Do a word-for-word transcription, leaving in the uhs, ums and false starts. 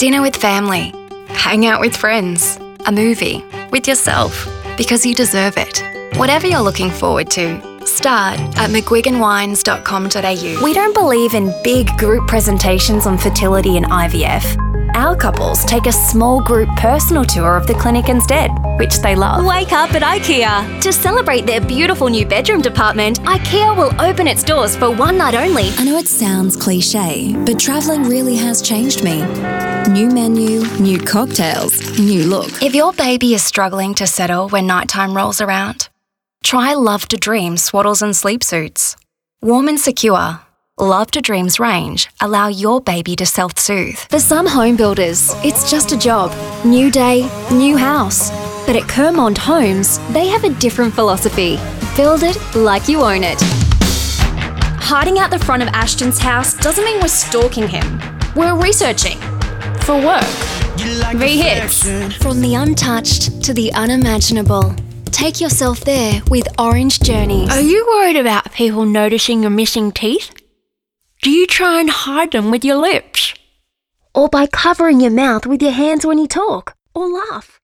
dinner with family, hang out with friends, a movie, with yourself, because you deserve it. Whatever you're looking forward to, start at mcguigan wines dot com dot a u. We don't believe in big group presentations on fertility and I V F. Our couples take a small group personal tour of the clinic instead, which they love. Wake up at IKEA. To celebrate their beautiful new bedroom department, IKEA will open its doors for one night only. I know it sounds cliche, but travelling really has changed me. New menu, new cocktails, new look. If your baby is struggling to settle when nighttime rolls around, try Love to Dream swaddles and sleep suits. Warm and secure, Love to Dream's range allow your baby to self-soothe. For some home builders, it's just a job. New day, new house. But at Kermond Homes, they have a different philosophy. Build it like you own it. Hiding out the front of Ashton's house doesn't mean we're stalking him. We're researching. For work. V-hits. From the untouched to the unimaginable. Take yourself there with Orange Journeys. Are you worried about people noticing your missing teeth? Do you try and hide them with your lips? Or by covering your mouth with your hands when you talk or laugh?